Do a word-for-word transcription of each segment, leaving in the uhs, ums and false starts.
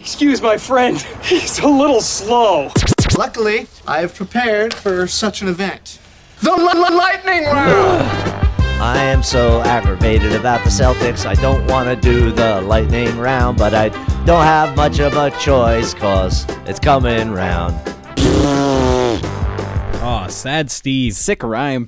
Excuse my friend, he's a little slow. Luckily, I have prepared for such an event. The l- l- lightning round! I am so aggravated about the Celtics. I don't want to do the lightning round, but I don't have much of a choice, cause it's coming round. Oh, sad Steve. Sick rhyme.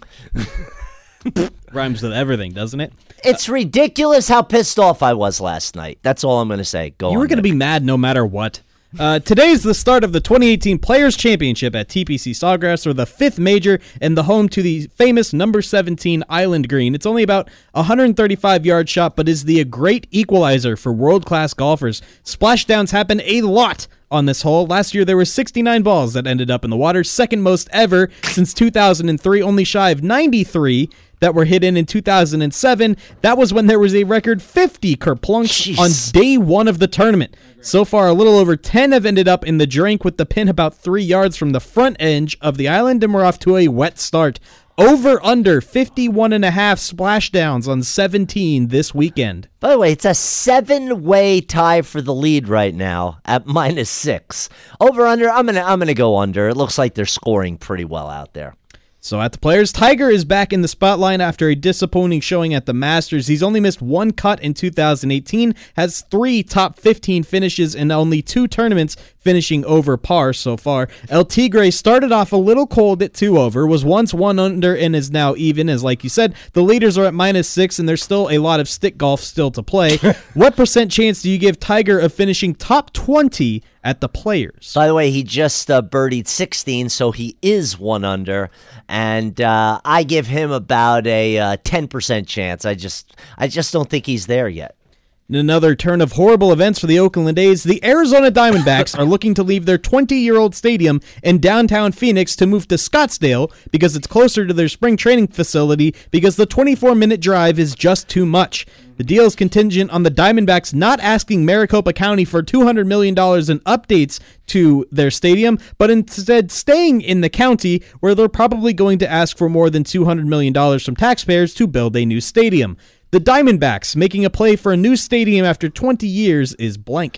Rhymes with everything, doesn't it? It's ridiculous how pissed off I was last night. That's all I'm going to say. Go on. You were going to be mad no matter what. Uh, today's the start of the twenty eighteen Players' Championship at T P C Sawgrass, or the fifth major, and the home to the famous number seventeen Island Green. It's only about a one hundred thirty-five yard shot, but is the great equalizer for world-class golfers. Splashdowns happen a lot on this hole. Last year, there were sixty-nine balls that ended up in the water, second most ever since two thousand three, only shy of ninety-three that were hit in in two thousand seven. That was when there was a record fifty kerplunks on day one of the tournament. So far, a little over ten have ended up in the drink, with the pin about three yards from the front edge of the island, and we're off to a wet start. Over under fifty-one and a half splashdowns on seventeen this weekend. By the way, it's a seven-way tie for the lead right now at minus six. Over under, I'm gonna I'm gonna go under. It looks like they're scoring pretty well out there. So at the Players, Tiger is back in the spotlight after a disappointing showing at the Masters. He's only missed one cut in two thousand eighteen, has three top fifteen finishes in only two tournaments, finishing over par so far. El Tigre started off a little cold at two over, was once one under and is now even, as like you said. The leaders are at minus six, and there's still a lot of stick golf still to play. What percent chance do you give Tiger of finishing top twenty at the Players? By the way, he just uh, birdied sixteen, so he is one under, and uh, I give him about a uh, ten percent chance. I just, I just don't think he's there yet. In another turn of horrible events for the Oakland A's, the Arizona Diamondbacks are looking to leave their twenty-year-old stadium in downtown Phoenix to move to Scottsdale because it's closer to their spring training facility, because the twenty-four minute drive is just too much. The deal is contingent on the Diamondbacks not asking Maricopa County for two hundred million dollars in updates to their stadium, but instead staying in the county, where they're probably going to ask for more than two hundred million dollars from taxpayers to build a new stadium. The Diamondbacks making a play for a new stadium after twenty years is blank.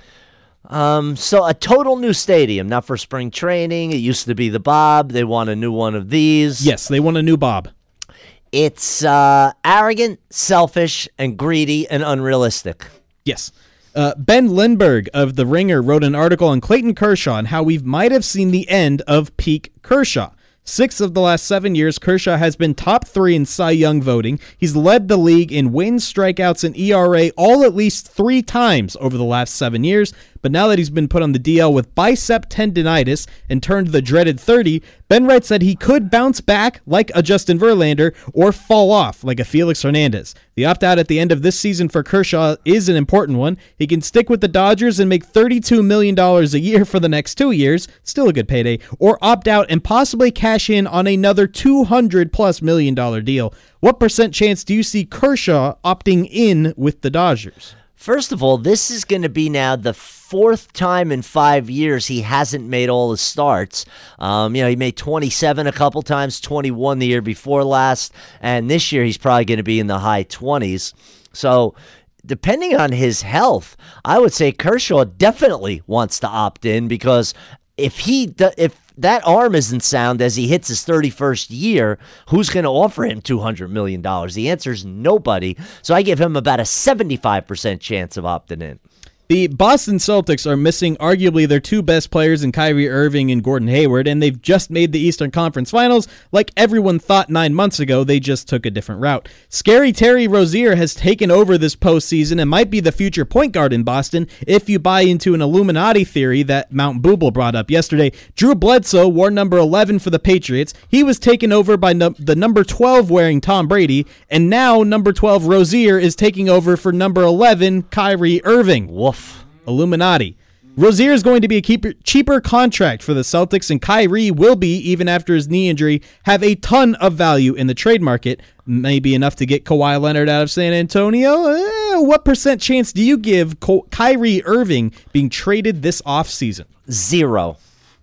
Um, so a total new stadium, not for spring training. It used to be the Bob. They want a new one of these. Yes, they want a new Bob. It's uh, arrogant, selfish, and greedy, and unrealistic. Yes. Uh, Ben Lindbergh of The Ringer wrote an article on Clayton Kershaw and how we might have seen the end of peak Kershaw. Six of the last seven years, Kershaw has been top three in Cy Young voting. He's led the league in wins, strikeouts, and E R A all at least three times over the last seven years. But now that he's been put on the D L with bicep tendinitis and turned the dreaded thirty, Ben writes that he could bounce back like a Justin Verlander or fall off like a Felix Hernandez. The opt-out at the end of this season for Kershaw is an important one. He can stick with the Dodgers and make thirty-two million dollars a year for the next two years, still a good payday, or opt out and possibly cash in on another two hundred plus million dollar deal. What percent chance do you see Kershaw opting in with the Dodgers? First of all, this is going to be now the fourth time in five years he hasn't made all his starts. Um, you know, he made twenty-seven a couple times, twenty-one the year before last, and this year he's probably going to be in the high twenties. So depending on his health, I would say Kershaw definitely wants to opt in, because if he if that arm isn't sound as he hits his thirty-first year, who's going to offer him two hundred million dollars? The answer is nobody. So I give him about a seventy-five percent chance of opting in. The Boston Celtics are missing arguably their two best players in Kyrie Irving and Gordon Hayward, and they've just made the Eastern Conference Finals. Like everyone thought nine months ago, they just took a different route. Scary Terry Rozier has taken over this postseason and might be the future point guard in Boston if you buy into an Illuminati theory that Mount Booble brought up yesterday. Drew Bledsoe wore number eleven for the Patriots. He was taken over by no- the number twelve wearing Tom Brady, and now number twelve Rozier is taking over for number eleven Kyrie Irving. Woof. Illuminati. Rozier is going to be a keeper, cheaper contract for the Celtics, and Kyrie will be, even after his knee injury, have a ton of value in the trade market. Maybe enough to get Kawhi Leonard out of San Antonio. Eh, what percent chance do you give Ky- Kyrie Irving being traded this offseason? Zero.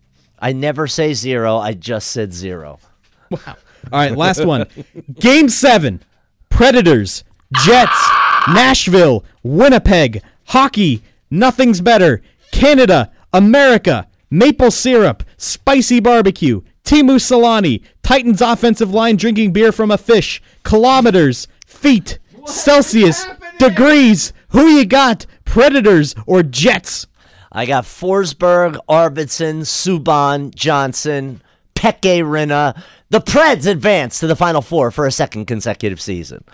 I never say zero. I just said zero. Wow. All right, last one. Game seven. Predators, Jets, Nashville, Winnipeg, hockey. Nothing's better. Canada, America, maple syrup, spicy barbecue, Timu Solani, Titans offensive line drinking beer from a fish, kilometers, feet, Celsius, degrees. Who you got? Predators or Jets? I got Forsberg, Arvidsson, Subban, Johnson, Pekka Rinne. The Preds advance to the Final Four for a second consecutive season.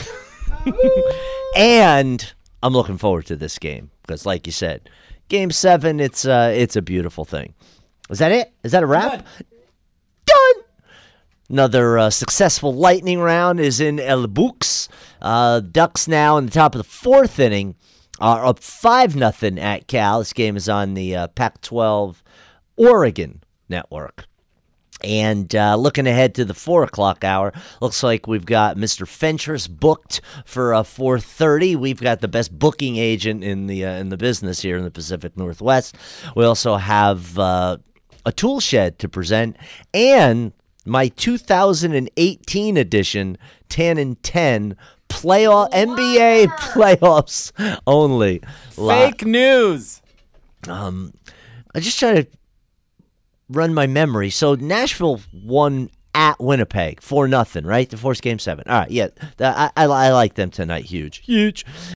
And I'm looking forward to this game because, like you said, Game seven, it's, uh, it's a beautiful thing. Is that it? Is that a wrap? Done. Done. Another uh, successful lightning round is in El Bux. Uh, Ducks now in the top of the fourth inning are up five nothing at Cal. This game is on the uh, Pac twelve Oregon network. And uh, looking ahead to the four o'clock hour, looks like we've got Mister Fentress booked for uh, four thirty. We've got the best booking agent in the uh, in the business here in the Pacific Northwest. We also have uh, a tool shed to present, and my two thousand eighteen edition ten and ten playoff N B A playoffs only. Fake news. Um, I just try to run my memory. So Nashville won at Winnipeg four nothing, right? To force game seven. All right, yeah, I, I, I like them tonight. Huge, huge.